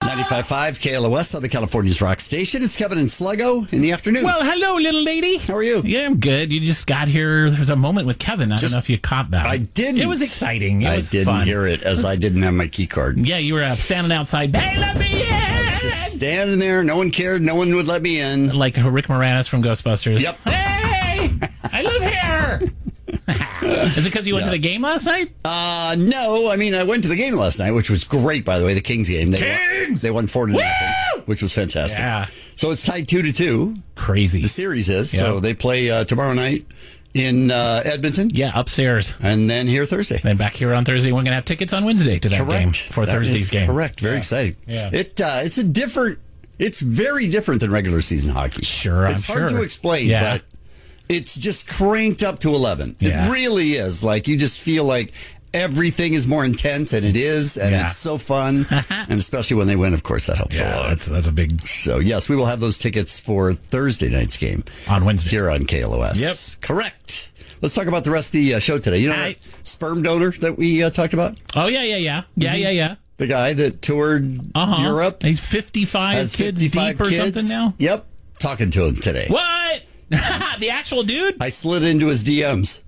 95.5 KLOS, Southern California's rock station. It's Kevin and Sluggo in the afternoon. Well, hello, little lady. How are you? Yeah, I'm good. You just got here. There was a moment with Kevin. I don't know if you caught that. I didn't. It was exciting. It was I didn't fun. hear it as I didn't have my key card. Yeah, you were standing outside. Hey, let me in! I was just standing there. No one cared. No one would let me in. Like Rick Moranis from Ghostbusters. Yep. Hey! I live here! Is it because you went to the game last night? No. I mean, I went to the game last night, which was great, by the way, the Kings game. They won 4-0, which was fantastic. Yeah. So it's tied 2-2. Crazy. The series is. Yep. So they play tomorrow night in Edmonton. Yeah, upstairs. And then here Thursday. Then back here on Thursday. We're going to have tickets on Wednesday to that game for That Thursday's is game. Correct. Very exciting. Yeah. It's very different than regular season hockey. Sure, It's hard to explain, but it's just cranked up to 11. Yeah. It really is. Like, you just feel like everything is more intense, and it is, and it's so fun. And especially when they win, of course, that helps a lot. That's a big... So, yes, we will have those tickets for Thursday night's game. On Wednesday. Here on KLOS. Yep. Correct. Let's talk about the rest of the show today. You know that sperm donor that we talked about? Oh, yeah. The guy that toured Europe. He's 55 kids deep or something now? Yep. Talking to him today. What? The actual dude? I slid into his DMs.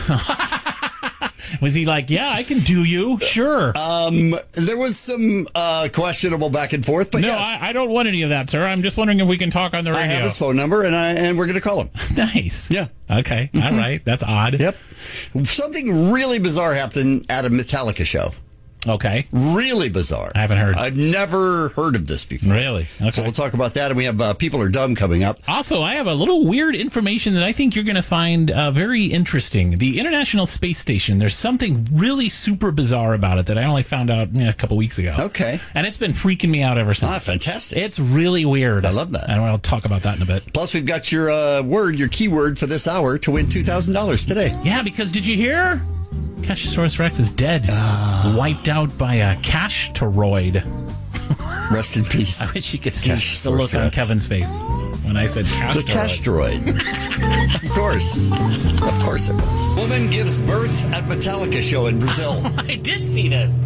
Was he like, yeah, I can do you? Sure. There was some questionable back and forth, but no, yes. I don't want any of that, sir. I'm just wondering if we can talk on the radio. I have his phone number, and we're going to call him. Nice. Yeah. Okay. All right. That's odd. Yep. Something really bizarre happened at a Metallica show. Okay. Really bizarre. I haven't heard. I've never heard of this before. Really? Okay. So we'll talk about that, and we have People Are Dumb coming up. Also, I have a little weird information that I think you're going to find very interesting. The International Space Station, there's something really super bizarre about it that I only found out a couple weeks ago. Okay. And it's been freaking me out ever since. Fantastic. It's really weird. I love that. And I'll talk about that in a bit. Plus, we've got your your keyword for this hour to win $2,000 today. Yeah, because did you hear? Cashosaurus Rex is dead. Wiped out by a cash-toroid. Rest in peace. I wish you could see the look on Kevin's face when I said cash-toroid. The cash-toroid. Of course. Of course it was. Woman gives birth at Metallica show in Brazil. I did see this.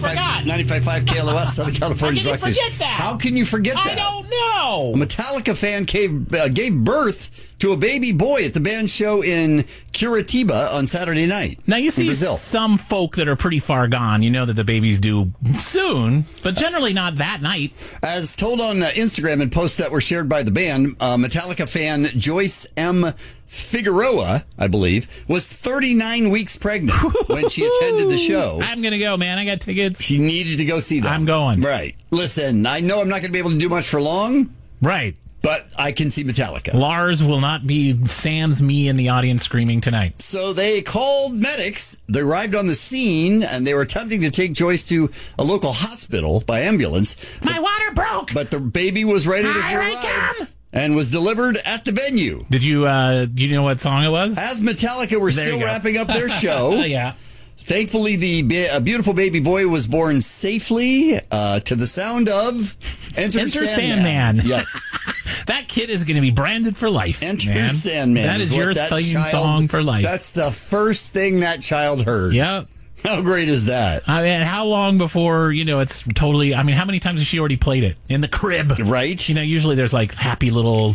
95.5 KLOS, Southern California's rock station. How can you forget that? I don't know. A Metallica fan gave birth to a baby boy at the band show in Curitiba on Saturday night. Now, you see some folk that are pretty far gone. You know that the baby's due soon, but generally not that night. As told on Instagram and posts that were shared by the band, Metallica fan Joyce M. Figueroa, I believe, was 39 weeks pregnant when she attended the show. I'm going to go, man. I got tickets. She needed to go see them. I'm going. Right. Listen, I know I'm not going to be able to do much for long. Right. But I can see Metallica. Lars will not be sans me in the audience screaming tonight. So they called medics. They arrived on the scene, and they were attempting to take Joyce to a local hospital by ambulance. My water broke! But the baby was ready to arrive and was delivered at the venue. Did you know what song it was? As Metallica were still wrapping up their show. Yeah. Thankfully, the beautiful baby boy was born safely to the sound of Enter Sandman. Yes. That kid is going to be branded for life. Enter Sandman. That is your theme song for life. That's the first thing that child heard. Yep. How great is that? I mean, how long before, it's totally... I mean, how many times has she already played it? In the crib. Right. Usually there's like happy little,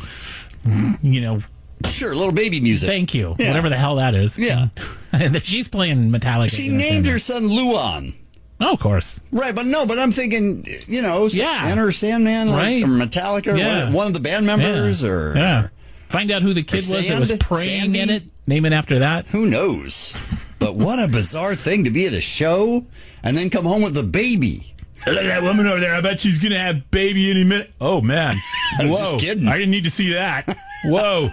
Sure, little baby music. Thank you. Yeah. Whatever the hell that is. Yeah. And she's playing Metallica. She named her son Luan. Oh, of course. Right, but I'm thinking, Enter Sandman, right. Or Metallica, one of the band members, or... Yeah. Find out who the kid was that was praying in it. Name it after that. Who knows? But what a bizarre thing to be at a show and then come home with a baby. Look at that woman over there. I bet she's going to have baby any minute. Oh, man. I was just kidding. I didn't need to see that. Whoa.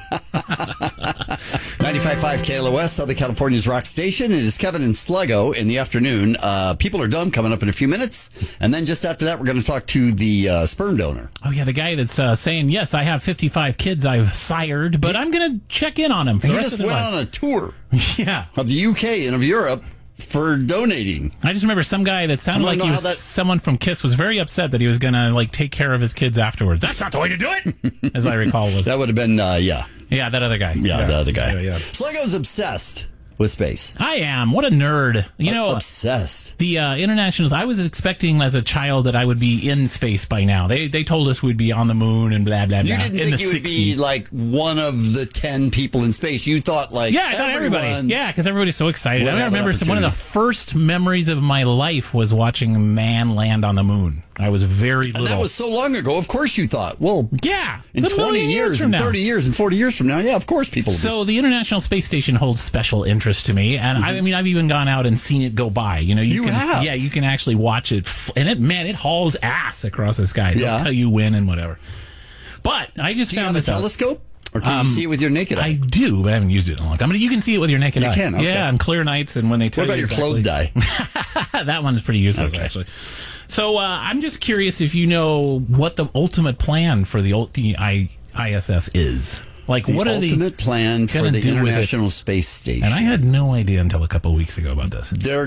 95.5 KLOS, Southern California's rock station. It is Kevin and Sluggo in the afternoon. People Are Dumb coming up in a few minutes. And then just after that, we're going to talk to the sperm donor. Oh, yeah, the guy that's saying, yes, I have 55 kids I've sired, but I'm going to check in on him for the rest of the He just life. went on a tour of the UK and of Europe for donating. I just remember some guy that sounded like he was someone from Kiss was very upset that he was going to take care of his kids afterwards. That's not the way to do it, as I recall. That would have been, Yeah, that other guy. Yeah, the other guy. Yeah. Sluggo's obsessed. with space. I am. What a nerd. You know, obsessed. The internationals, I was expecting as a child that I would be in space by now. They told us we'd be on the moon and blah, blah, blah. You didn't think you would be like one of the 10 people in space. You thought like, yeah, I thought everybody. Yeah, because everybody's so excited. I remember one of the first memories of my life was watching a man land on the moon. I was very little. And that was so long ago. Of course you thought, well, yeah, in 20 years and 30 years and 40 years from now, yeah, of course people will. So the International Space Station holds special interest to me. And I mean, I've even gone out and seen it go by. You know, you can, yeah, you can actually watch it. And it hauls ass across the sky. They'll tell you when and whatever. But I just found this telescope? Or can you see it with your naked eye? I do, but I haven't used it in a long time. I mean, you can see it with your naked eye. You can, okay. Yeah, on clear nights and when they tell you. What about your clothed eye? That one is pretty useless, actually. So I'm just curious if you know what the ultimate plan for the ISS is. Like, what are the ultimate plan for the International Space Station? And I had no idea until a couple of weeks ago about this. They're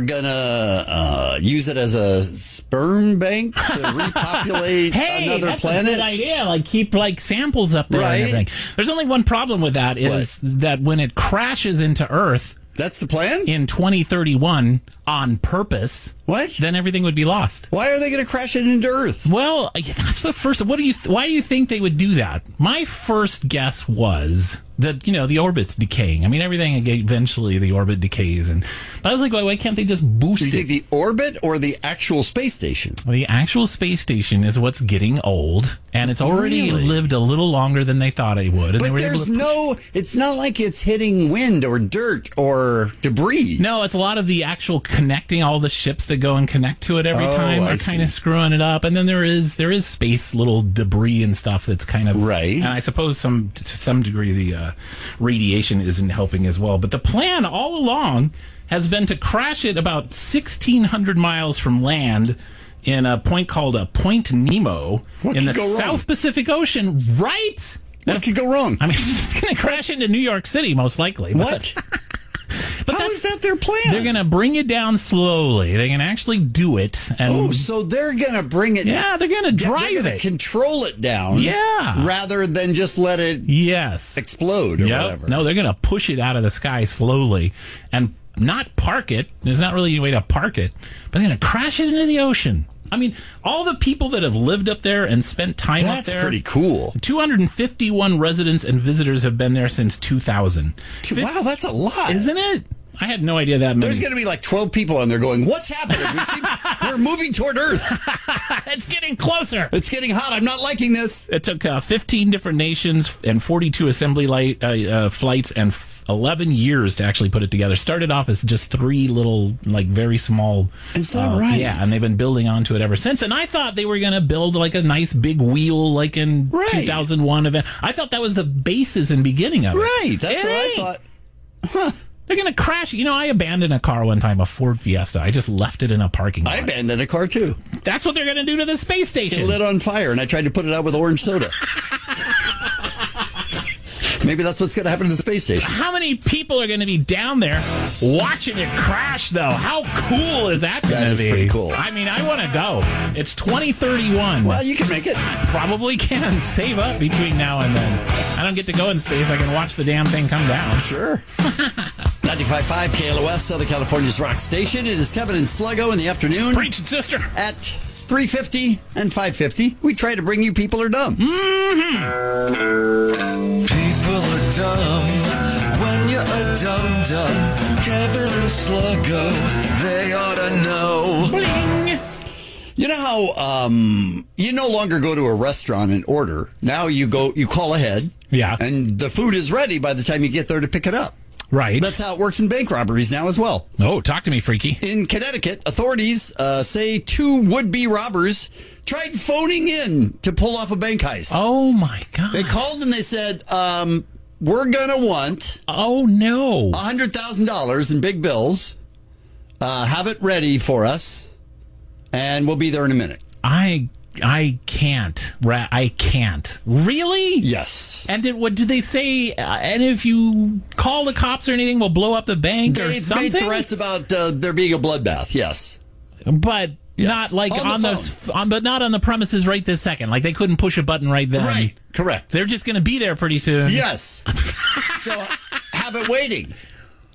gonna use it as a sperm bank to repopulate another planet. Hey, that's a good idea. Like, keep samples up there and everything. There's only one problem with that is that when it crashes into Earth. That's the plan? In 2031, on purpose. What? Then everything would be lost. Why are they going to crash it into Earth? Well, that's the first. Why do you think they would do that? My first guess was that, the orbit's decaying. I mean, everything eventually the orbit decays, and I was like, why can't they just boost it? Do you think the orbit or the actual space station? The actual space station is what's getting old, and it's already lived a little longer than they thought it would. And but it's not like it's hitting wind or dirt or debris. No, it's a lot of the actual connecting all the ships that go and connect to it every time are kind of screwing it up. And then there is space little debris and stuff that's kind of right. And I suppose to some degree the radiation isn't helping as well. But the plan all along has been to crash it about 1,600 miles from land in a point called Point Nemo in the South Pacific Ocean. Right? What could go wrong? I mean, it's going to crash into New York City, most likely. What? But how is that their plan? They're going to bring it down slowly. They can actually do it. And so they're going to bring it. Yeah, they're going to drive it. They're going to control it down. Yeah. Rather than just let it explode or whatever. No, they're going to push it out of the sky slowly and not park it. There's not really any way to park it, but they're going to crash it into the ocean. I mean, all the people that have lived up there and spent time up there. That's pretty cool. 251 residents and visitors have been there since 2000. Wow, that's a lot. Isn't it? I had no idea that many. There's going to be like 12 people on there going, what's happening? We're moving toward Earth. It's getting closer. It's getting hot. I'm not liking this. It took 15 different nations and 42 assembly flights and 11 years to actually put it together. Started off as just 3 little, very small. Is that right? Yeah, and they've been building onto it ever since. And I thought they were going to build a nice big wheel like in 2001 event. I thought that was the basis and beginning of it. Right, that's what I thought. Huh. They're going to crash. I abandoned a car one time, a Ford Fiesta. I just left it in a parking lot. I abandoned a car, too. That's what they're going to do to the space station. It lit on fire, and I tried to put it out with orange soda. Maybe that's what's going to happen to the space station. How many people are going to be down there watching it crash, though? How cool is that going to be? That is pretty cool. I mean, I want to go. It's 2031. Well, you can make it. I probably can save up between now and then. I don't get to go in space. I can watch the damn thing come down. Sure. 95.5 KLOS, Southern California's rock station. It is Kevin and Sluggo in the afternoon. Preach it, sister. At 3:50 and 5:50, we try to bring you People Are Dumb. People are dumb when you're a dum-dum. Kevin and Sluggo, they ought to know. Bling. You know how you no longer go to a restaurant and order. Now you call ahead. Yeah. And the food is ready by the time you get there to pick it up. Right. That's how it works in bank robberies now as well. Oh, talk to me, freaky. In Connecticut, authorities say 2 would-be robbers tried phoning in to pull off a bank heist. Oh, my God. They called and they said, we're going to want $100,000 in big bills. Have it ready for us, and we'll be there in a minute. I can't. I can't. Really? Yes. And did they say? And if you call the cops or anything, we'll blow up the bank or something. They made threats about there being a bloodbath. Yes, but not but not on the premises right this second. Like they couldn't push a button right then. Right. Correct. They're just going to be there pretty soon. Yes. So have it waiting.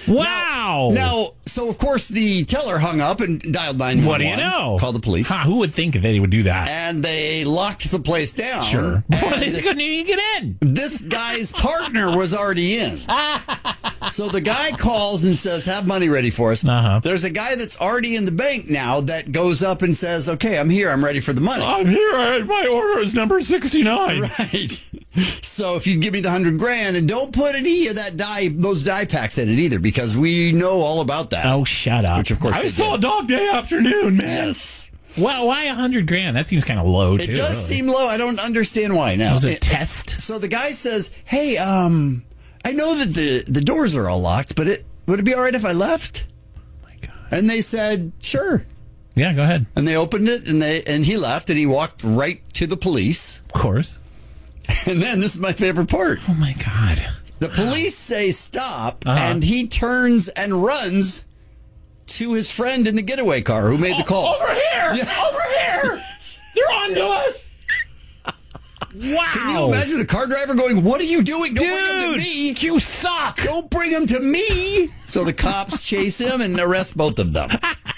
Wow. Now, so of course the teller hung up and dialed 911. What do you know? Called the police. Who would think they would do that? And they locked the place down. Sure. Well, they couldn't even get in. This guy's partner was already in. So the guy calls and says, have money ready for us. Uh-huh. There's a guy that's already in the bank now that goes up and says, okay, I'm here. I'm ready for the money. I'm here. My order is number 69. Right. So if you give me the $100,000 and don't put any of those die packs in it either, because we know all about that. Oh, shut up. Which of course I saw a dog day afternoon, man. Yes. Well, why $100,000? That seems kind of low, too. It does seem low. I don't understand why now. It was a test. So the guy says, hey, I know that the doors are all locked, but would it be all right if I left? Oh my God. And they said, sure. Yeah, go ahead. And they opened it, and he left, and he walked right to the police. Of course. And then this is my favorite part. Oh my God. The police say stop, and he turns and runs to his friend in the getaway car who made the call. Over here! Yes. Over here! They're on to us! Wow. Can you imagine the car driver going, what are you doing? Don't bring him to me. You suck! Don't bring him to me. So the cops chase him and arrest both of them.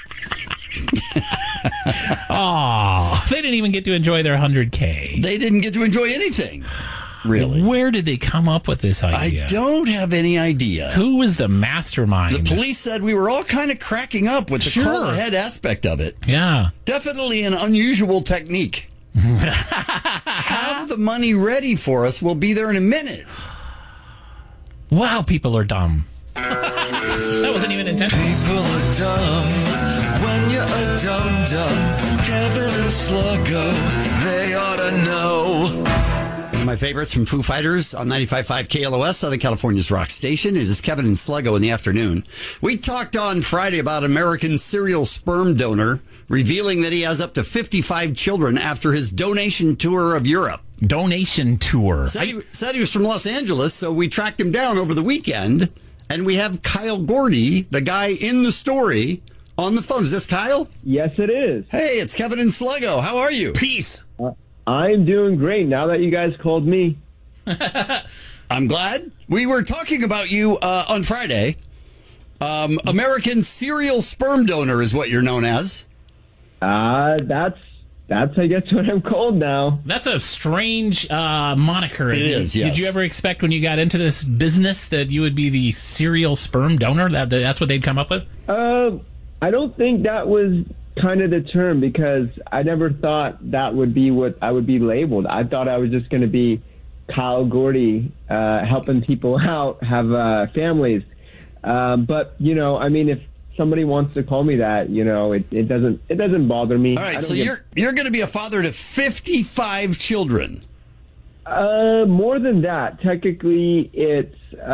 Oh, they didn't even get to enjoy their $100,000. They didn't get to enjoy anything, really. Where did they come up with this idea? I don't have any idea. Who was the mastermind? The police said we were all kind of cracking up with the Sure. call ahead aspect of it. Yeah. Definitely an unusual technique. Have the money ready for us. We'll be there in a minute. Wow, people are dumb. That wasn't even intentional. People are dumb when you're a dum-dum. Kevin and Sluggo, they ought to know. One of my favorites from Foo Fighters on 95.5 KLOS, Southern California's rock station. It is Kevin and Sluggo in the afternoon. We talked on Friday about American serial sperm donor revealing that he has up to 55 children after his donation tour of Europe. Donation tour. Said he was from Los Angeles, so we tracked him down over the weekend, and we have Kyle Gordy, the guy in the story, on the phone. Is this Kyle? Yes, it is. Hey, it's Kevin and Sluggo. How are you? Peace. I'm doing great now that you guys called me. I'm glad. We were talking about you on Friday. American serial sperm donor is what you're known as. That's I guess what I'm called now. That's a strange moniker. It is, yes. Did you ever expect when you got into this business that you would be the serial sperm donor? That's what they'd come up with? I don't think that was kind of the term, because I never thought that would be what I would be labeled. I thought I was just going to be Kyle Gordy, helping people out, have families. But, I mean, if somebody wants to call me that, it doesn't bother me. All right, so you're going to be a father to 55 children. More than that. Technically, it's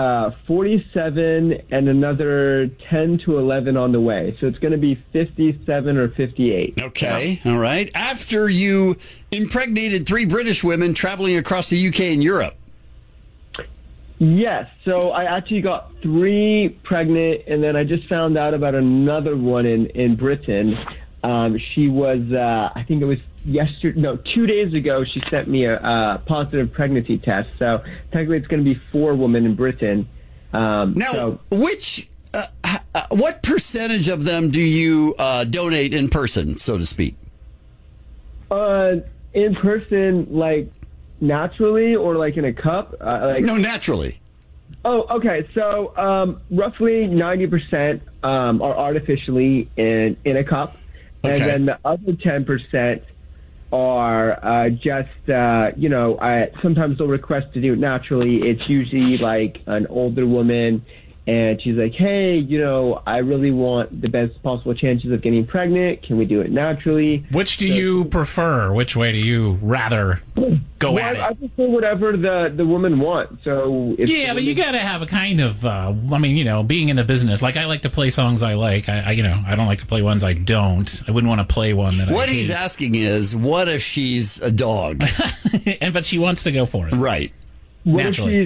47 and another 10 to 11 on the way. So it's going to be 57 or 58. Okay, all right. After you impregnated 3 British women traveling across the UK and Europe. Yes. So I actually got 3 pregnant, and then I just found out about another one in Britain. She was, I think it was 2 days ago, she sent me a positive pregnancy test. So technically it's going to be 4 women in Britain. What percentage of them do you donate in person, so to speak? In person, like naturally, or like in a cup? No, naturally. Oh, okay. So roughly 90% are artificially in a cup. And Okay. then the other 10% are just, sometimes they'll request to do it naturally. It's usually like an older woman, and she's like, hey, I really want the best possible chances of getting pregnant. Can we do it naturally? Which do you prefer? Which way do you rather go at it? I prefer whatever the woman wants. So Yeah, but you got to have a kind of, being in the business. Like, I like to play songs I like. I don't like to play ones I don't. I wouldn't want to play one that I What hate. he's asking is, what if she's a dog? But she wants to go for it. Right. Naturally.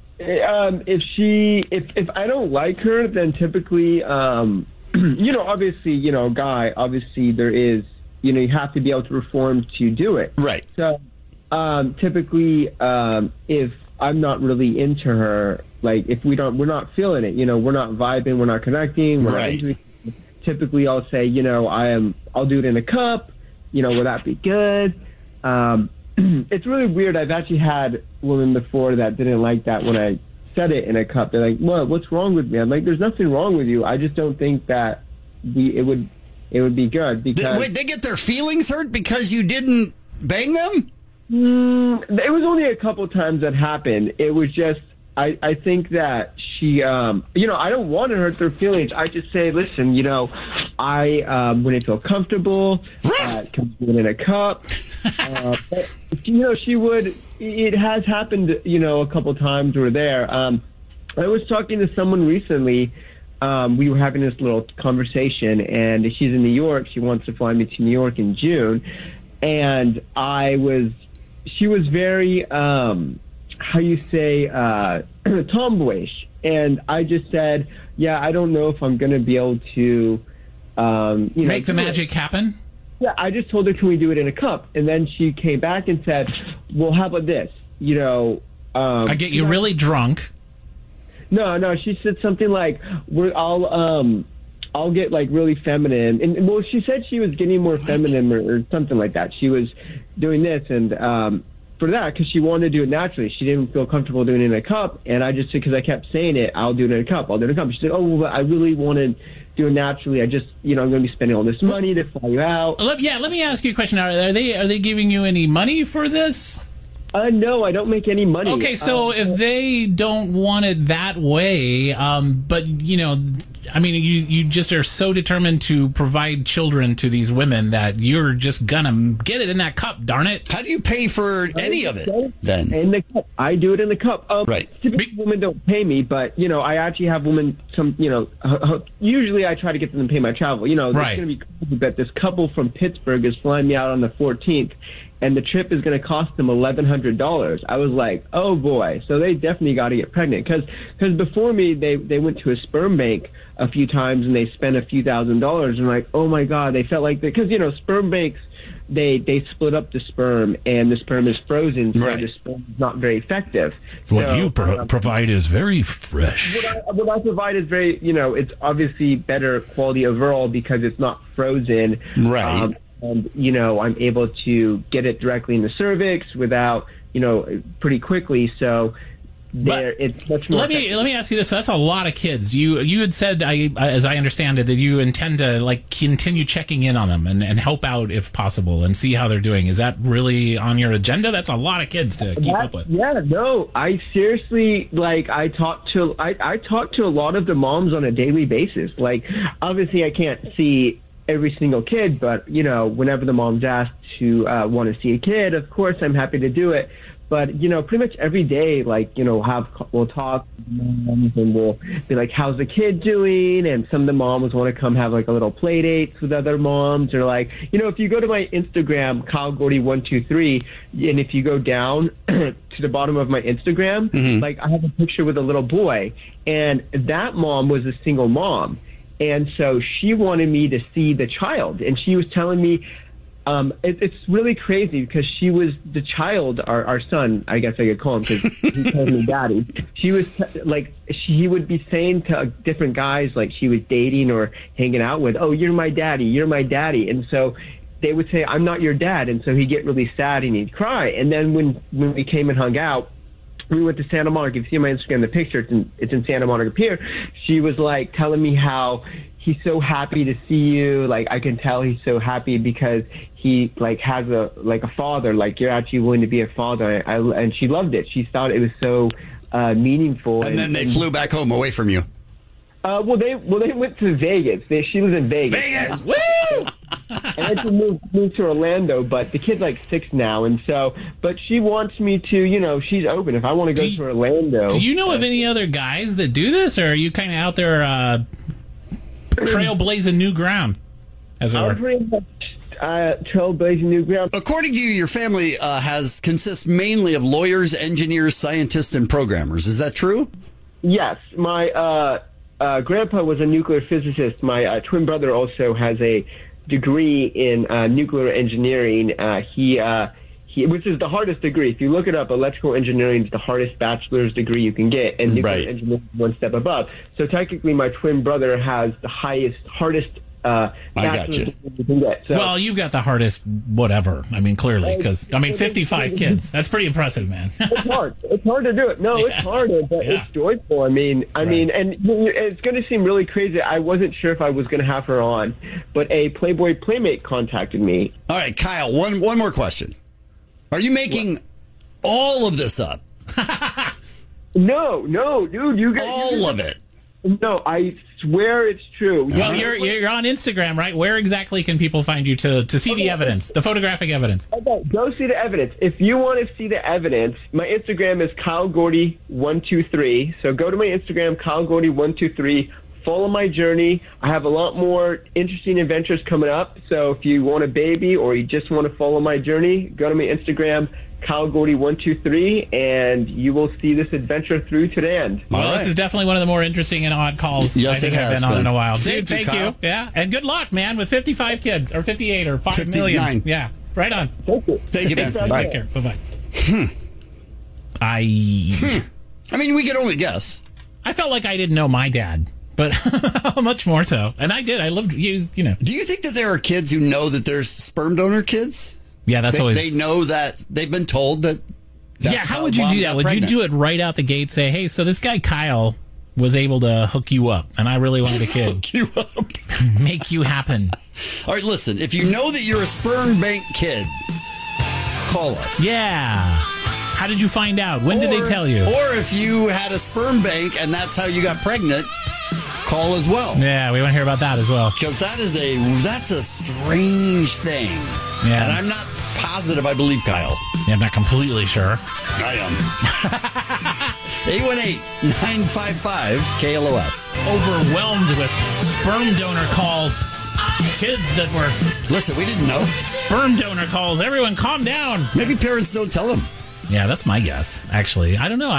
If I don't like her, then typically, obviously, guy, obviously there is, you have to be able to perform to do it. Right. So, typically, if I'm not really into her. Like, if we're not feeling it, we're not vibing, we're not connecting, we're not into it. Typically, I'll say, I'll do it in a cup. Will that be good? It's really weird. I've actually had women before that didn't like that when I said it in a cup. They're like, "What? What's wrong with me?" I'm like, "There's nothing wrong with you. I just don't think that it would be good." Because Wait, they get their feelings hurt because you didn't bang them? It was only a couple times that happened. It was just, I think that she, I don't want to hurt their feelings. I just say, listen, I wouldn't feel comfortable. Can do it in a cup. But, she would. It has happened, a couple times we're there. I was talking to someone recently. We were having this little conversation, and she's in New York. She wants to fly me to New York in June, and she was very, tomboyish. And I just said, yeah, I don't know if I'm going to be able to, make the magic happen. Yeah, I just told her, can we do it in a cup? And then she came back and said, well, how about this? I get you really drunk. No, she said something like, I'll get like really feminine. And well, she said she was getting more feminine or something like that. She was doing this and for that, because she wanted to do it naturally. She didn't feel comfortable doing it in a cup. And I just said, because I kept saying it, I'll do it in a cup. I'll do it in a cup. She said, oh, well, I really wanted to do it naturally. I just, I'm going to be spending all this money to fly you out. Let me ask you a question. Are they giving you any money for this? No, I don't make any money. Okay, so if they don't want it that way, but you just are so determined to provide children to these women that you're just gonna get it in that cup, darn it. How do you pay for any of it then? In the cup. I do it in the cup. Right. Typically women don't pay me, but, I actually have women, usually I try to get them to pay my travel. There's right. going to be crazy, but this couple from Pittsburgh is flying me out on the 14th. And the trip is going to cost them $1,100. I was like, oh boy. So they definitely got to get pregnant. Because before me, they went to a sperm bank a few times and they spent a few $1,000s. And like, oh my God, they felt like because sperm banks, they split up the sperm and the sperm is frozen, so right. the sperm is not very effective. What you provide is very fresh. What I provide is very, it's obviously better quality overall because it's not frozen. Right. And, I'm able to get it directly in the cervix without, pretty quickly. So it's much more. Let me ask you this. So that's a lot of kids. You had said, as I understand it, that you intend to continue checking in on them and help out if possible and see how they're doing. Is that really on your agenda? That's a lot of kids to keep up with. Yeah, no, I seriously, I talk to a lot of the moms on a daily basis. Obviously I can't see every single kid, but whenever the mom's asked to want to see a kid, of course I'm happy to do it. But pretty much every day, we'll talk moms and we'll be like, how's the kid doing? And some of the moms want to come have a little play dates with other moms, or if you go to my Instagram, Kyle Gordy 123, and if you go down to the bottom of my Instagram, I have a picture with a little boy, and that mom was a single mom. And so she wanted me to see the child. And she was telling me, it's really crazy because she was the child, our son, I guess I could call him because he called me daddy. She was he would be saying to different guys she was dating or hanging out with, oh, you're my daddy, you're my daddy. And so they would say, I'm not your dad. And so he'd get really sad and he'd cry. And then when we came and hung out, we went to Santa Monica. If you see my Instagram, the picture, it's in Santa Monica Pier. She was telling me how he's so happy to see you. I can tell he's so happy because he has a father. You're actually willing to be a father. And she loved it. She thought it was so meaningful. And then they flew back home away from you. Well, they went to Vegas. She lives in Vegas. Vegas, woo! And then she moved to Orlando, but the kid's 6 now, and so. But she wants me to, she's open. If I want to go to Orlando. Do you know of any other guys that do this, or are you kind of out there trailblazing new ground, as it were? Pretty much trailblazing new ground. According to you, your family consists mainly of lawyers, engineers, scientists, and programmers. Is that true? Yes, my grandpa was a nuclear physicist. My twin brother also has a degree in nuclear engineering. He which is the hardest degree. If you look it up, electrical engineering is the hardest bachelor's degree you can get, and nuclear engineering is one step above. So technically, my twin brother has the hardest bachelor's degree you can get. So, well, you've got the hardest whatever. I mean, clearly, because 55 kids. That's pretty impressive, man. It's hard. It's hard to do it. No, it's harder, but it's joyful. I mean, and it's going to seem really crazy. I wasn't sure if I was going to have her on, but a Playboy Playmate contacted me. All right, Kyle, one more question. Are you making all of this up? No, dude. You guys, all of it. No, I swear it's true. Well, you're on Instagram, right? Where exactly can people find you to see the evidence, the photographic evidence? Okay, go see the evidence. If you want to see the evidence, my Instagram is Kyle Gordy 123. So go to my Instagram, Kyle Gordy 123. Follow my journey. I have a lot more interesting adventures coming up. So if you want a baby or you just want to follow my journey, go to my Instagram, Kyle Gordy 123, and you will see this adventure through to the end. Well, this is definitely one of the more interesting and odd calls I think I've been on in a while. Dude, thank you. Yeah, and good luck, man, with 55 kids, or 58, or 5 million. Yeah, right on. Thank you, man. Bye. Take care. Bye-bye. I mean, we could only guess. I felt like I didn't know my dad. But much more so. And I did. I loved you know. Do you think that there are kids who know that there's sperm donor kids? Yeah, they know that they've been told that. That's how would you do that? Would you do it right out the gate? Say, hey, so this guy Kyle was able to hook you up, and I really wanted a kid. Hook you up. Make you happen. All right, listen. If you know that you're a sperm bank kid, call us. Yeah. How did you find out? When did they tell you? Or if you had a sperm bank and that's how you got pregnant, call as well. Yeah, we want to hear about that as well. Because that's a strange thing. Yeah. And I'm not positive I believe Kyle. Yeah, I'm not completely sure. I am. 818-955-KLOS. Overwhelmed with sperm donor calls. Kids that were... Listen, we didn't know. Sperm donor calls. Everyone calm down. Maybe parents don't tell them. Yeah, that's my guess, actually. I don't know.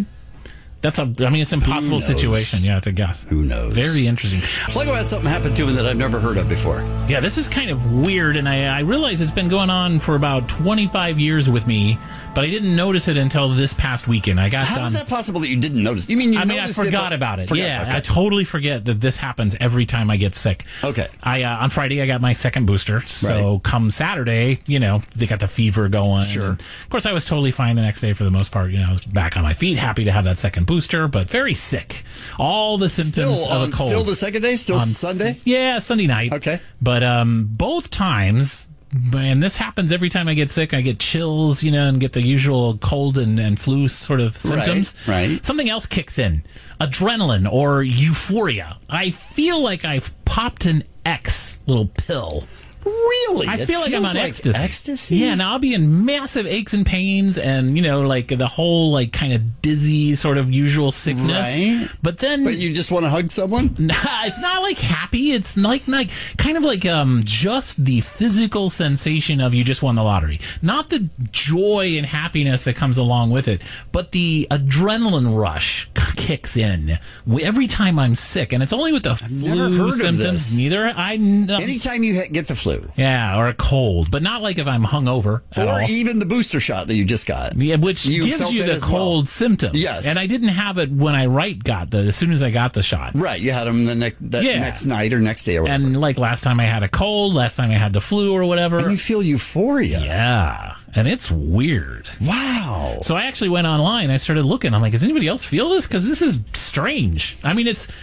It's an impossible situation, to guess. Who knows? Very interesting. Sluggo had something happen to him that I've never heard of before. Yeah, this is kind of weird, and I realize it's been going on for about 25 years with me, but I didn't notice it until this past weekend. How is that possible that you didn't notice? I forgot about it. Okay. I totally forget that this happens every time I get sick. Okay. On Friday, I got my second booster, so come Saturday, they got the fever going. Sure. And of course, I was totally fine the next day for the most part. I was back on my feet, happy to have that second booster, but very sick. All the symptoms of a cold. Still the second day? Still Sunday? Yeah, Sunday night. Okay. But both times, and this happens every time I get sick, I get chills, and get the usual cold and flu sort of symptoms. Right. Something else kicks in. Adrenaline or euphoria. I feel like I've popped an X little pill. Really? I feel like I'm on ecstasy. Ecstasy? Yeah, now I'll be in massive aches and pains and, like the whole kind of dizzy sort of usual sickness. Right. But you just want to hug someone? Nah, it's not like happy. It's like kind of like just the physical sensation of you just won the lottery. Not the joy and happiness that comes along with it, but the adrenaline rush kicks in every time I'm sick. And it's only with the flu symptoms. Neither I know. Anytime you get the flu. Yeah, or a cold, but not like if I'm hungover at all. Or even the booster shot that you just got. Yeah, which gives you the cold symptoms. Yes. And I didn't have it when I as soon as I got the shot. Right, you had them next night or next day or whatever. And last time I had a cold, last time I had the flu or whatever. And you feel euphoria. Yeah. And it's weird. Wow. So I actually went online. I started looking. I'm like, does anybody else feel this? Because this is strange. I mean, it's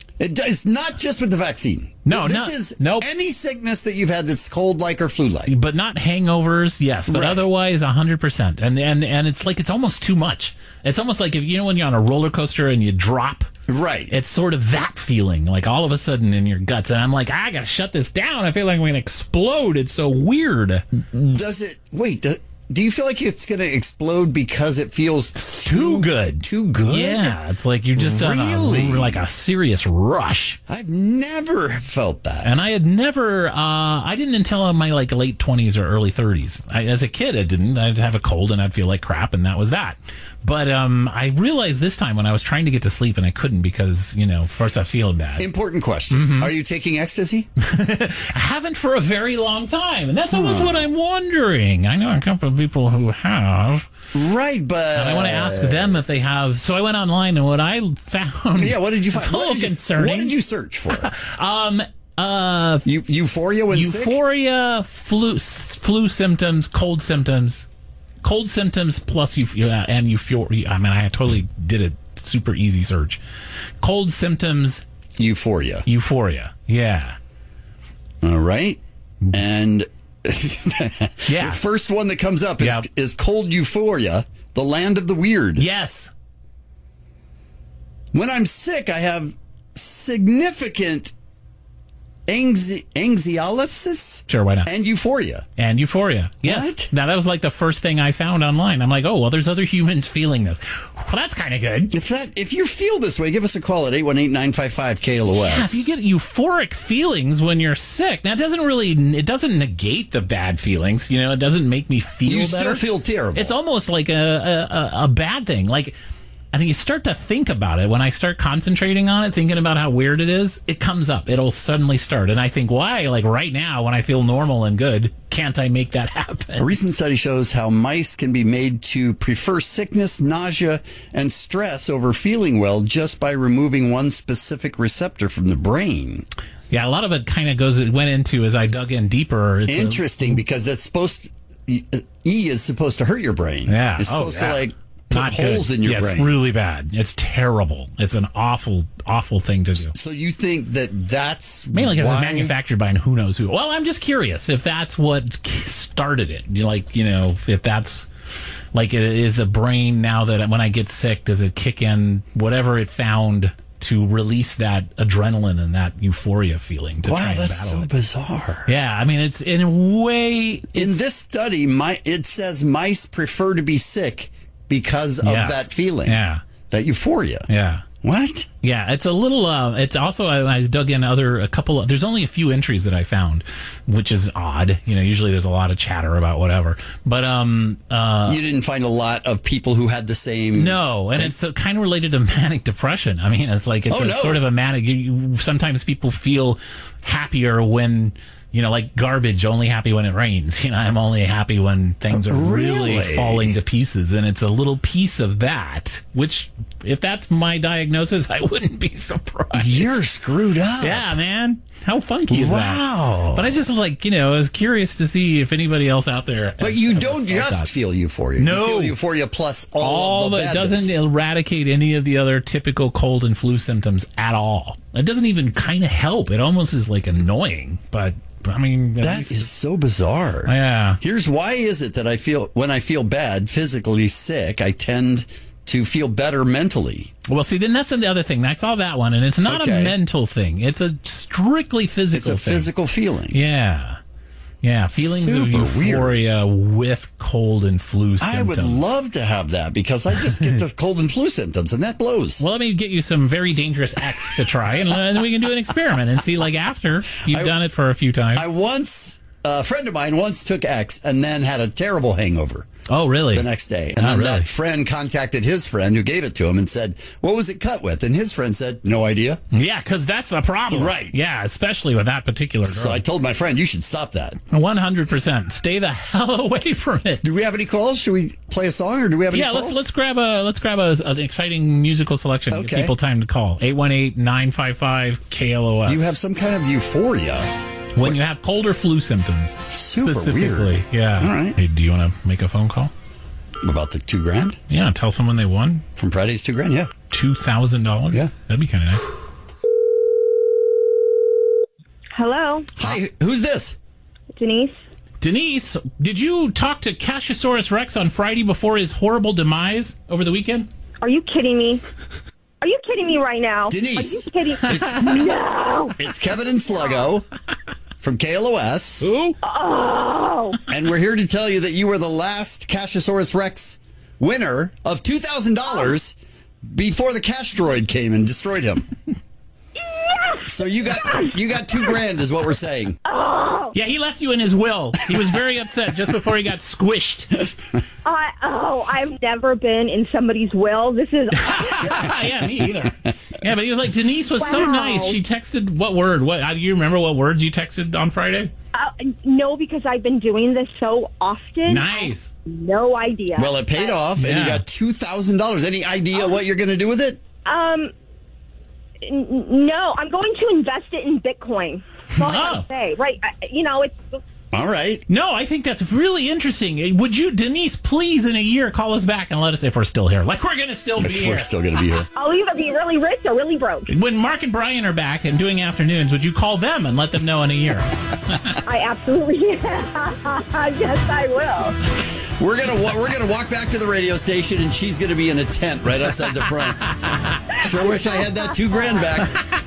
not just with the vaccine. No, any sickness that you've had that's cold-like or flu-like. But not hangovers, yes. But otherwise, 100%. And it's like it's almost too much. It's almost like when you're on a roller coaster and you drop. Right. It's sort of that feeling, like all of a sudden in your guts. And I'm like, I got to shut this down. I feel like I'm going to explode. It's so weird. Do you feel like it's going to explode because it feels too good? Too good? Yeah, it's like you're just on a serious rush. I've never felt that. And I had never, I didn't until my late 20s or early 30s. As a kid, I didn't. I'd have a cold and I'd feel like crap, and that was that. But I realized this time when I was trying to get to sleep and I couldn't because, first I feel bad. Important question. Mm-hmm. Are you taking ecstasy? I haven't for a very long time. And that's almost what I'm wondering. I know I'm comfortable of people who have. Right, but... And I want to ask them if they have. So I went online, and what I found... Yeah, what did you find? It's a little concerning. What did you search for? Euphoria when sick? Euphoria, flu symptoms, cold symptoms plus and euphoria. I mean, I totally did a super easy search. Cold symptoms, Euphoria. Yeah. All right, and yeah, the first one that comes up is Cold Euphoria, the land of the weird. Yes. When I'm sick, I have significant anxiolysis. Sure, why not? And euphoria. Yes. What? Now, that was like the first thing I found online. I'm like, oh, well, there's other humans feeling this. Well, that's kind of good. If you feel this way, give us a call at 818-955-KLOS. Yeah, if you get euphoric feelings when you're sick, now it doesn't negate the bad feelings. You know, it doesn't make me feel you better. Still feel terrible. It's almost like a bad thing. Like, and you start to think about it. When I start concentrating on it, thinking about how weird it is, it comes up. It'll suddenly start. And I think, why? Like right now, when I feel normal and good, can't I make that happen? A recent study shows how mice can be made to prefer sickness, nausea, and stress over feeling well just by removing one specific receptor from the brain. Yeah, a lot of it kind of went into as I dug in deeper. Interesting, because that's supposed E is supposed to hurt your brain. Yeah. It's supposed to like... Not holes good. in your brain. It's really bad. It's terrible. It's an awful thing to do. So you think that's mainly because why? it's manufactured by who knows who. Well, I'm just curious if that's what started it. If that's like, is the brain now that when I get sick, does it kick in whatever it found to release that adrenaline and that euphoria feeling? Wow, that's so bizarre. Yeah, I mean, it's in a way. In this study, it says mice prefer to be sick because of that feeling. Yeah. That euphoria. Yeah. What? Yeah, it's a little, it's also, I dug in there's only a few entries that I found, which is odd. Usually there's a lot of chatter about whatever. But, you didn't find a lot of people who had the same. No, and it's kind of related to manic depression. I mean, it's like, sort of a manic, sometimes people feel happier when, like garbage, only happy when it rains. I'm only happy when things are really falling to pieces. And it's a little piece of that, which, if that's my diagnosis, I wouldn't be surprised. You're screwed up. Yeah, man. How funky is that? Wow. But I just I was curious to see if anybody else out there. But you don't just feel euphoria. No. You feel euphoria plus all of the badness. It doesn't eradicate any of the other typical cold and flu symptoms at all. It doesn't even kind of help. It almost is like annoying, but I mean, that is so bizarre. Yeah. Here's why is it that when I feel bad, physically sick, I tend to feel better mentally. Well, see, then that's the other thing. I saw that one, and it's not a mental thing. It's a strictly physical thing. It's a physical feeling. Yeah. Yeah, feelings of euphoria with cold and flu symptoms. I would love to have that because I just get the cold and flu symptoms, and that blows. Well, let me get you some very dangerous X to try, and then we can do an experiment and see, after you've done it for a few times. A friend of mine once took X and then had a terrible hangover. Oh, really? The next day. And then that friend contacted his friend who gave it to him and said, what was it cut with? And his friend said, no idea. Yeah, because that's the problem. Right. Yeah, especially with that particular drug. So I told my friend, you should stop that. 100%. Stay the hell away from it. Do we have any calls? Should we play a song or do we have any calls? Let's grab an exciting musical selection. Okay. Give people time to call. 818-955-KLOS. You have some kind of euphoria. When you have cold or flu symptoms. Super specifically. Weird. Yeah. All right. Hey, do you want to make a phone call? About the $2,000? Yeah, tell someone they won. From Friday's $2,000, yeah. $2,000? Yeah. That'd be kind of nice. Hello. Hi, who's this? Denise. Denise, did you talk to Cassiusaurus Rex on Friday before his horrible demise over the weekend? Are you kidding me? Are you kidding me right now? Denise. Are you kidding? No. It's Kevin and Sluggo from KLOS. Who? Oh. And we're here to tell you that you were the last Cassiusaurus Rex winner of $2,000 before the cash droid came and destroyed him. Yes. So you got $2,000 is what we're saying. Oh. Yeah, he left you in his will. He was very upset just before he got squished. I've never been in somebody's will. This is yeah, me either. Yeah, but he was like, Denise was so nice. She texted what word? Do you remember what words you texted on Friday? no, because I've been doing this so often. Nice. No idea. Well, it paid off, and you got $2,000. Any idea what you're going to do with it? No, I'm going to invest it in Bitcoin. That's all I gotta say. Right. It's... All right. No, I think that's really interesting. Would you, Denise, please, in a year, call us back and let us know if we're still here. Like, we're going to still be here. We're still going to be here. I'll either be really rich or really broke. When Mark and Brian are back and doing afternoons, would you call them and let them know in a year? I absolutely... Yes, I will. We're gonna walk back to the radio station, and she's gonna be in a tent right outside the front. Sure wish I had that $2,000 back.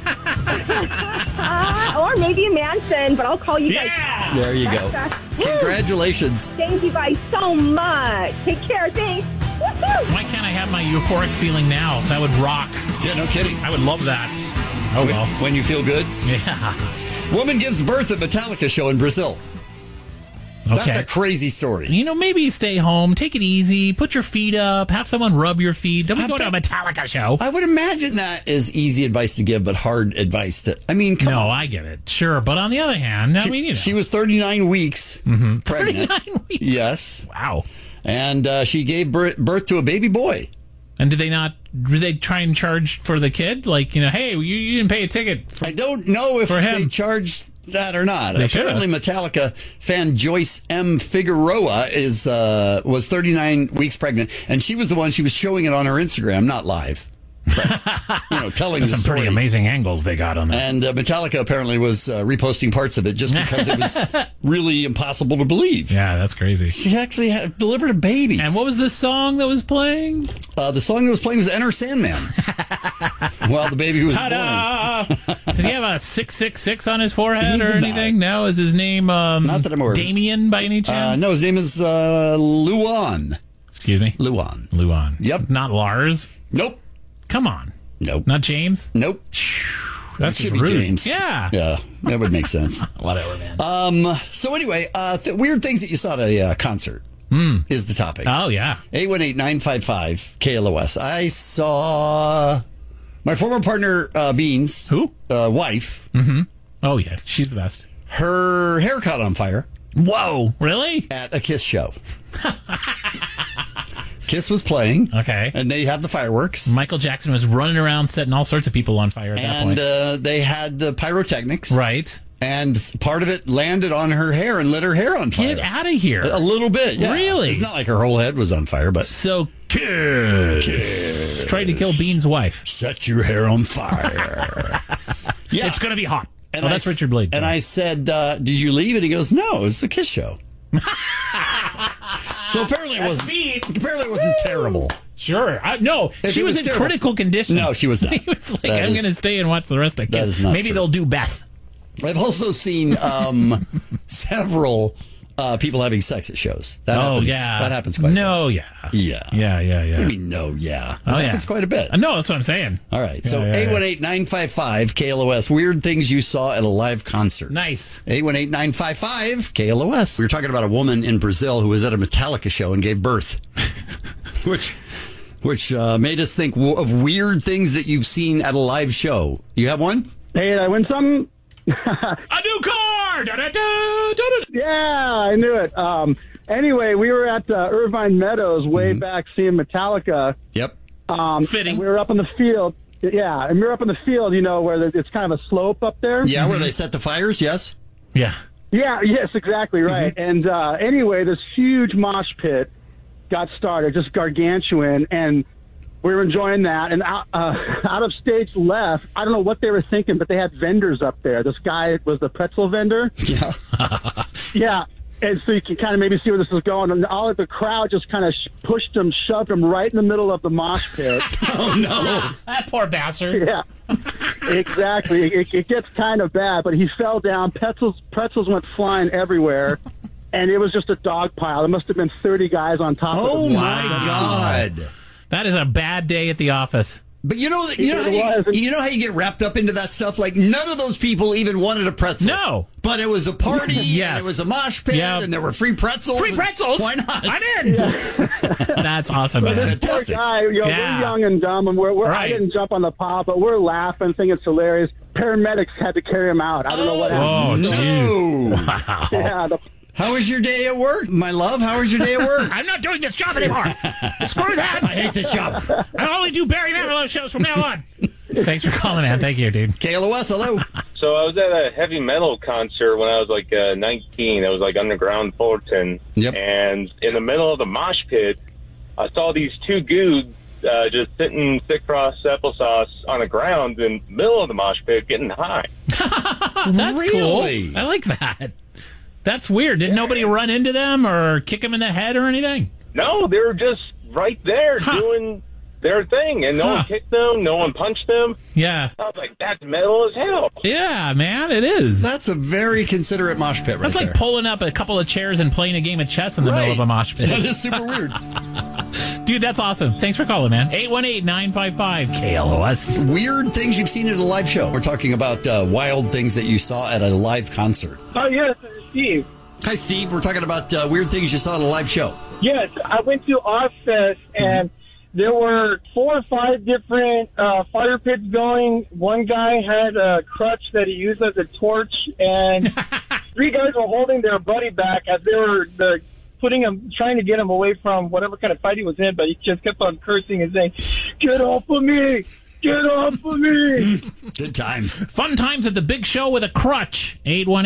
Or maybe a mansion, but I'll call you guys. Yeah! There you go. Congratulations. Thank you guys so much. Take care. Thanks. Woo-hoo. Why can't I have my euphoric feeling now? That would rock. Yeah, no kidding. I would love that. Oh, well. When you feel good. Yeah. Woman gives birth at Metallica show in Brazil. Okay. That's a crazy story. Maybe stay home, take it easy, put your feet up, have someone rub your feet. Don't go to a Metallica show. I would imagine that is easy advice to give, but hard advice to... I mean, come on. No, I get it. Sure. But on the other hand, She was 39 weeks pregnant. 39 weeks? Yes. Wow. And she gave birth to a baby boy. And did they try and charge for the kid? Like, hey, you didn't pay a ticket. I don't know if for him. they charged that or not. They Apparently, Metallica fan Joyce M. Figueroa was 39 weeks pregnant, and she was the one. She was showing it on her Instagram, not live. But, telling There's the some story. pretty amazing angles they got on that. And Metallica apparently was reposting parts of it just because it was really impossible to believe. Yeah, that's crazy. She actually delivered a baby. And what was the song that was playing? The song that was playing was Enter Sandman. While the baby was Ta-da! Did he have a 666 on his forehead He or did anything? No? Is his name Not that I'm aware of. Damien by any chance? No, his name is Luan. Excuse me? Luan. Yep. Not Lars? Nope. Come on. Nope. Not James? Nope. That's It should rude. be James. Yeah. Yeah, that would make sense. Whatever, man. So anyway, weird things that you saw at a concert is the topic. Oh, yeah. 818-955-KLOS. I saw my former partner, Beans. Who? Wife. Mm-hmm. Oh, yeah. She's the best. Her hair caught on fire. Whoa. Really? At a Kiss show. Kiss was playing. Okay. And they had the fireworks. Michael Jackson was running around setting all sorts of people on fire at that point. And they had the pyrotechnics. Right. And part of it landed on her hair and lit her hair on fire. Get out of here. A little bit, yeah. Really? It's not like her whole head was on fire, but... So, Kiss tried to kill Bean's wife. Set your hair on fire. Yeah. It's going to be hot. And that's Richard Blade. And I said, did you leave? And he goes, no, it's a Kiss show. So apparently it wasn't terrible. Sure. No, she was in terrible. critical condition. No, she was not. He was like, I'm going to stay and watch the rest of That Kiss. is not Maybe true. they'll do Beth. I've also seen several people having sex at shows. That happens, yeah. That happens quite a bit. Yeah. Yeah. Yeah. I mean, no, yeah. Oh, That yeah. happens quite a bit. No, that's what I'm saying. All right. So Yeah. 818-955-KLOS. Weird things you saw at a live concert. Nice. 818-955-KLOS. We were talking about a woman in Brazil who was at a Metallica show and gave birth. which made us think of weird things that you've seen at a live show. You have one? Hey, did I win something? A new car! Da-da-da-da-da. Yeah, I knew it. Anyway, we were at Irvine Meadows way back seeing Metallica. Yep. Fitting. And we were up in the field. Yeah, and we were up in the field, where it's kind of a slope up there. Yeah, where they set the fires, yes? Yeah. Yeah, yes, exactly right. And anyway, this huge mosh pit got started, just gargantuan, and we were enjoying that. And out of stage left, I don't know what they were thinking, but they had vendors up there. This guy was the pretzel vendor. Yeah. Yeah. And so you can kind of maybe see where this is going. And all of the crowd just kind of pushed him, shoved him right in the middle of the mosh pit. Oh, no. That poor bastard. Yeah, exactly. It gets kind of bad, but he fell down. Pretzels went flying everywhere, and it was just a dog pile. There must have been 30 guys on top of him. Oh, my God. That is a bad day at the office. But you know how you get wrapped up into that stuff? Like, none of those people even wanted a pretzel. No. But it was a party, Yes. and it was a mosh pit, Yep. and there were free pretzels. Free pretzels? Why not? I'm in. That's awesome, That's man. fantastic. Poor guy, Yeah. we're young and dumb, and I Right. didn't jump on the pile, but we're laughing, thinking it's hilarious. paramedics had to carry him out. I don't know what happened. Oh, no. Wow. Yeah, How was your day at work, my love? How was your day at work? I'm not doing this job anymore. Screw that. I hate this job. I only do Barry Manilow shows from now on. Thanks for calling, man. Thank you, dude. KLOS, hello. So I was at a heavy metal concert when I was like 19. It was like underground Fullerton. Yep. And in the middle of the mosh pit, I saw these two dudes just sitting thick frost applesauce on the ground in the middle of the mosh pit getting high. That's Really? cool. I like that. That's weird. Did nobody run into them or kick them in the head or anything? No, they were just right there doing their thing, and no one kicked them, no one punched them. Yeah. I was like, that's metal as hell. Yeah, man, it is. That's a very considerate mosh pit right That's like there. pulling up a couple of chairs and playing a game of chess in the middle of a mosh pit. That is super weird. Dude, that's awesome. Thanks for calling, man. 818-955-KLOS. Weird things you've seen at a live show. We're talking about wild things that you saw at a live concert. Oh, yes, Steve. Hi, Steve. We're talking about weird things you saw at a live show. Yes, I went to Ozfest, and there were 4 or 5 different fire pits going. One guy had a crutch that he used as a torch, and 3 guys were holding their buddy back as they were putting him, trying to get him away from whatever kind of fight he was in, but he just kept on cursing and saying, "Get off of me! Get off of me!" Good times. Fun times at the big show with a crutch.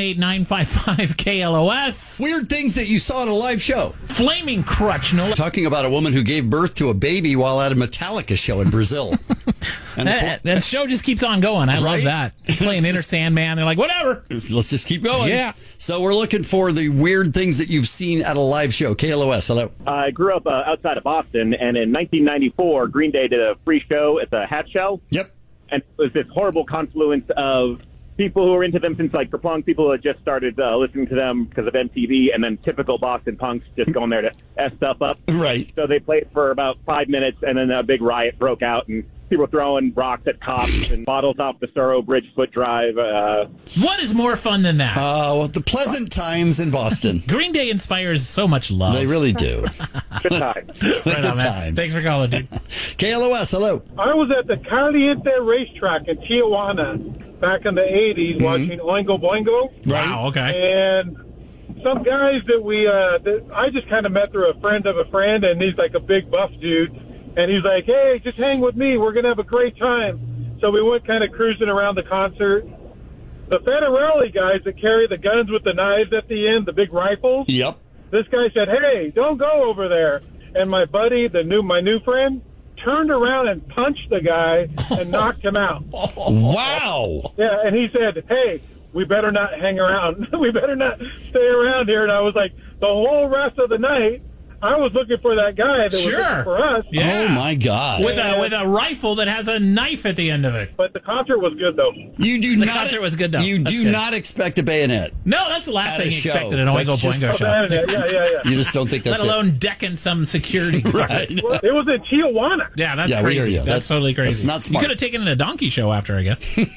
818-955-KLOS. Weird things that you saw at a live show. Flaming crutch, no. Talking about a woman who gave birth to a baby while at a Metallica show in Brazil. And That show just keeps on going. I love Right? that. Playing Enter Sandman. They're like, whatever. let's just keep going. Yeah. So we're looking for the weird things that you've seen at a live show. KLOS, hello. I grew up outside of Boston, and in 1994, Green Day did a free show at the Hat Show. Yep. And it was this horrible confluence of people who were into them since, like, Kerplunk, people who had just started listening to them because of MTV, and then typical Boston punks just going there to F stuff up. Right. So they played for about 5 minutes, and then a big riot broke out, and people were throwing rocks at cops and bottles off the Surrow Bridge foot drive. What is more fun than that? The pleasant times in Boston. Green Day inspires so much love. They really do. Good time. Right on, man. times. Thanks for calling, dude. KLOS, hello. I was at the Caliente racetrack in Tijuana back in the 80s watching Oingo Boingo. Wow, okay. And some guys that I just kind of met through a friend of a friend, and he's like a big buff dude. And he's like, "Hey, just hang with me. We're going to have a great time." So we went kind of cruising around the concert. The Federale guys that carry the guns with the knives at the end, the big rifles. Yep. This guy said, "Hey, don't go over there." And my buddy, my new friend, turned around and punched the guy and knocked him out. Wow. Yeah, and he said, "Hey, we better not hang around. We better not stay around here." And I was like, the whole rest of the night, I was looking for that guy that was looking for us. Yeah. Oh, my God. With a rifle that has a knife at the end of it. But the concert was good, though. You do The not. concert was good, though. You That's do good. not expect a bayonet. No, that's the last At a thing you show. expected at an Oingo That's just- Boingo show. Yeah. You just don't think Let that's alone decking some security guard. Right. It was in Tijuana. Yeah, that's Yeah, we hear crazy. you. That's That's- totally crazy. that's not smart. You could have taken it a donkey show after, I guess.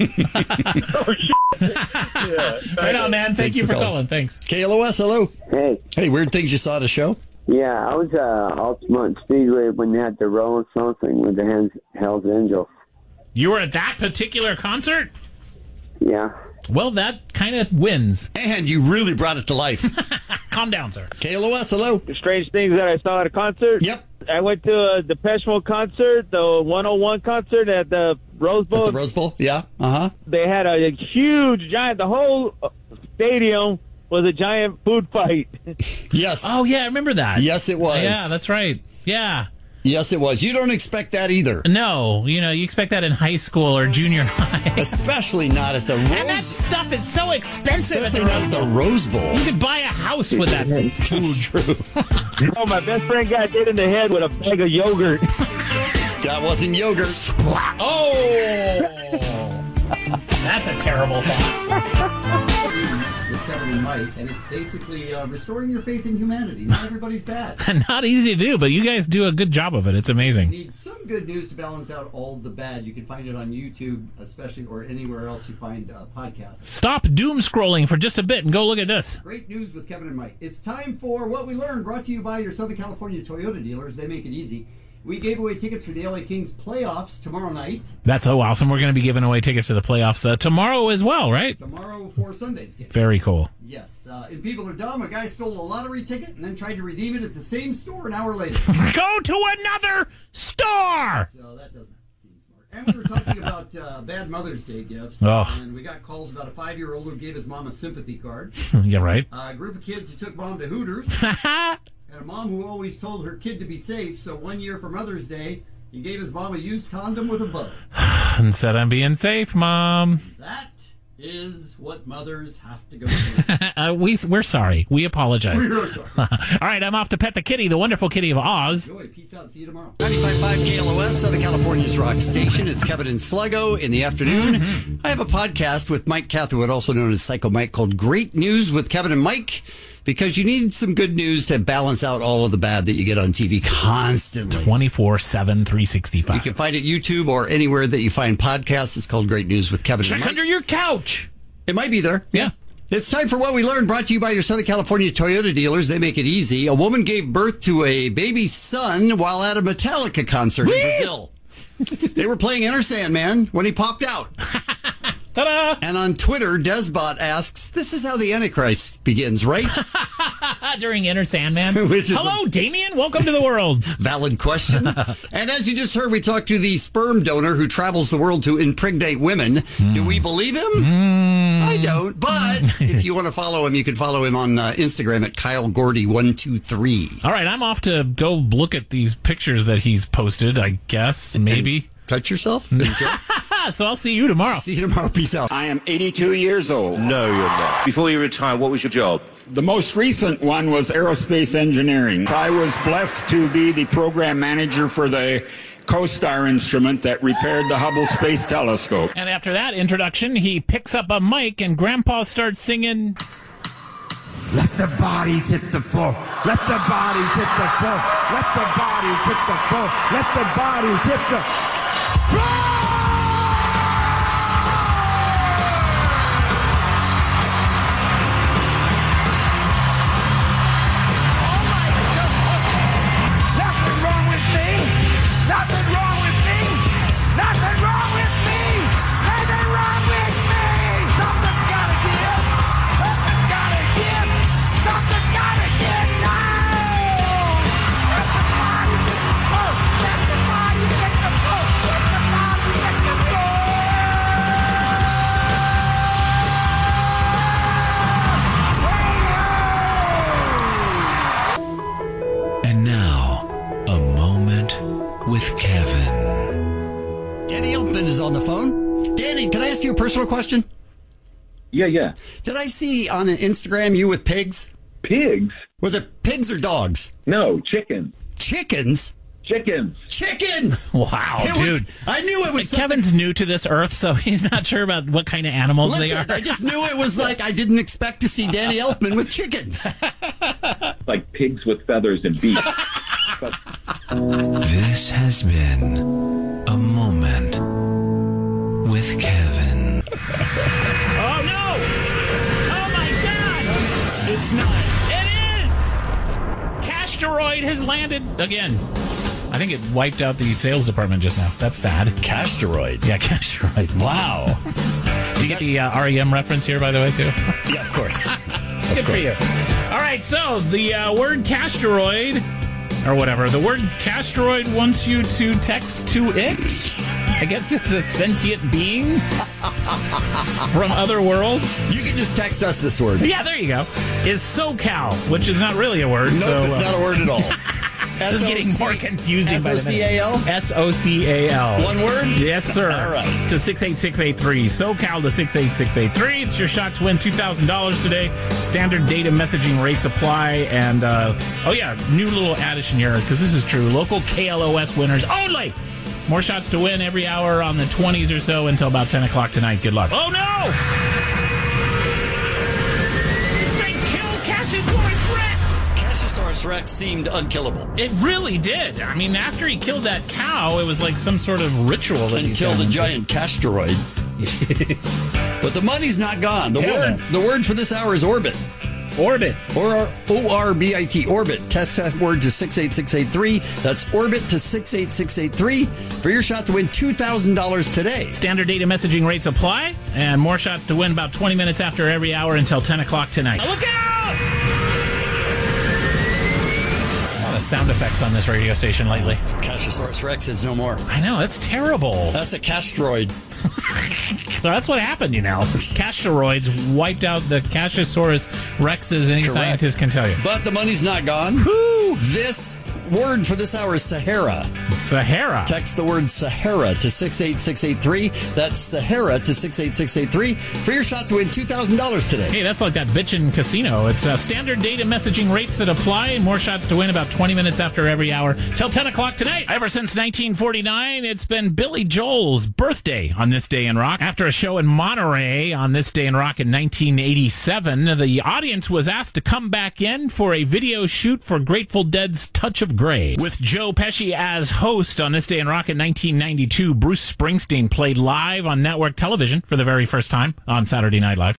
Yeah. Right on, man. Thank Thanks you for for calling. calling. Thanks. KLOS, hello. Hey, Hey, weird things you saw at a show? yeah, I was Altamont Speedway when they had the Rolling Stone thing with the Hells Angels. You were at that particular concert? Yeah. Well, that kind of wins. And you really brought it to life. Calm down, sir. KLOS, hello. The strange things that I saw at a concert. Yep. I went to a Depeche Mode concert, the 101 concert at the Rose Bowl. At the Rose Bowl? Yeah. Uh-huh. They had a huge, giant, the whole stadium was a giant food fight. Yes. Oh, yeah, I remember that. Yes, it was. Yeah, that's right. Yeah. Yes, it was. You don't expect that either. No, you expect that in high school or junior high. Especially not at the Rose. And that stuff is so expensive. Especially not at the Rose Bowl. You could buy a house with that food. That's true. Oh, my best friend got hit in the head with a bag of yogurt. That wasn't yogurt. Oh! That's a terrible thought. With Kevin and Mike, and it's basically restoring your faith in humanity. Not everybody's bad. Not easy to do, but you guys do a good job of it. It's amazing. Need some good news to balance out all the bad. You can find it on YouTube, especially, or anywhere else you find podcasts. Stop doom scrolling for just a bit and go look at this. Great news with Kevin and Mike. It's time for What We Learned, brought to you by your Southern California Toyota dealers. They make it easy. We gave away tickets for the LA Kings playoffs tomorrow night. That's so awesome. We're going to be giving away tickets to the playoffs tomorrow as well, right? Tomorrow for Sunday's game. Very cool. Yes. And people are dumb. A guy stole a lottery ticket and then tried to redeem it at the same store an hour later. Go to another store! So that doesn't seem smart. And we were talking about bad Mother's Day gifts. Oh. And we got calls about a 5-year-old who gave his mom a sympathy card. Yeah, right. A group of kids who took mom to Hooters. And a mom who always told her kid to be safe. So one year for Mother's Day, he gave his mom a used condom with a bow. And said, I'm being safe, Mom. That is what mothers have to go through. We're sorry. We apologize. We're sorry. All right, I'm off to pet the kitty, the wonderful kitty of Oz. Enjoy. Peace out. See you tomorrow. 95.5 KLOS, Southern California's rock station. It's Kevin and Sluggo in the afternoon. I have a podcast with Mike Catherwood, also known as Psycho Mike, called Great News with Kevin and Mike, because you need some good news to balance out all of the bad that you get on TV constantly. 24/7, 365. You can find it YouTube or anywhere that you find podcasts. It's called Great News with Kevin and Mike. Check under your couch. It might be there. Yeah. It's time for What We Learned, brought to you by your Southern California Toyota dealers. They make it easy. A woman gave birth to a baby son while at a Metallica concert in Brazil. They were playing Enter Sandman when he popped out. Ta-da! And on Twitter, Desbot asks, this is how the Antichrist begins, right? During Enter Sandman. Hello, Damien. Welcome to the world. Valid question. And as you just heard, we talked to the sperm donor who travels the world to impregnate women. Do we believe him? I don't. But if you want to follow him, you can follow him on Instagram at Kyle Gordy123. All right, I'm off to go look at these pictures that he's posted, I guess, maybe. And touch yourself? So I'll see you tomorrow. See you tomorrow. Peace out. I am 82 years old. No, you're not. Before you retire, what was your job? The most recent one was aerospace engineering. I was blessed to be the program manager for the CoStar instrument that repaired the Hubble Space Telescope. And after that introduction, he picks up a mic and Grandpa starts singing... Let the bodies hit the floor. Let the bodies hit the floor. Let the bodies hit the floor. Let the bodies hit the floor. With Kevin. Danny Elfman is on the phone. Danny, can I ask you a personal question? Yeah. Did I see on Instagram you with pigs? Pigs? Was it pigs or dogs? No, chickens. Chickens? Chickens! Wow, dude. I knew it was something. Kevin's new to this earth, so he's not sure about what kind of animals they are. I just knew it was like I didn't expect to see Danny Elfman with chickens. Like pigs with feathers and beaks. This has been a moment with Kevin. Oh, no! Oh, my God! It's not. It is! Casteroid has landed again. I think it wiped out the sales department just now. That's sad. Casteroid? Yeah, Casteroid. Wow. Did you get the REM reference here, by the way, too? Yeah, of course. Good for you. All right, so the word Casteroid... or whatever. The word Casteroid wants you to text to it. I guess it's a sentient being from other worlds. You can just text us this word. Yeah, there you go. Is SoCal, which is not really a word. Nope, so, it's not a word at all. This is getting more confusing. SOCAL? SOCAL. One word? Yes, sir. All right. To 68683. SoCal to 68683. It's your shot to win $2,000 today. Standard data messaging rates apply. And, new little addition here, because this is true. Local KLOS winners only. More shots to win every hour on the 20s or so until about 10 o'clock tonight. Good luck. Oh, no! This thing killed Cassisaurus Rex! Cassisaurus Rex seemed unkillable. It really did. I mean, after he killed that cow, it was like some sort of ritual. Until the giant Casteroid. But the money's not gone. The word for this hour is orbit. Orbit. Or ORBIT, Orbit. Text that word to 68683. That's Orbit to 68683 for your shot to win $2,000 today. Standard data messaging rates apply, and more shots to win about 20 minutes after every hour until 10 o'clock tonight. Look out! A lot of sound effects on this radio station lately. Cashosaurus Rex is no more. I know, that's terrible. That's a Castroid. So that's what happened, you know. Castroids wiped out the Cashosaurus Rexes, any scientist can tell you. But the money's not gone. Woo! This word for this hour is Sahara. Sahara. Text the word Sahara to 68683. That's Sahara to 68683 for your shot to win $2,000 today. Hey, that's like that bitchin' casino. It's standard data messaging rates that apply. More shots to win about 20 minutes after every hour till 10 o'clock tonight. Ever since 1949, it's been Billy Joel's birthday on This Day in Rock. After a show in Monterey on This Day in Rock in 1987, the audience was asked to come back in for a video shoot for Grateful Dead's Touch of Grace. With Joe Pesci as host on This Day in Rock in 1992, Bruce Springsteen played live on network television for the very first time on Saturday Night Live.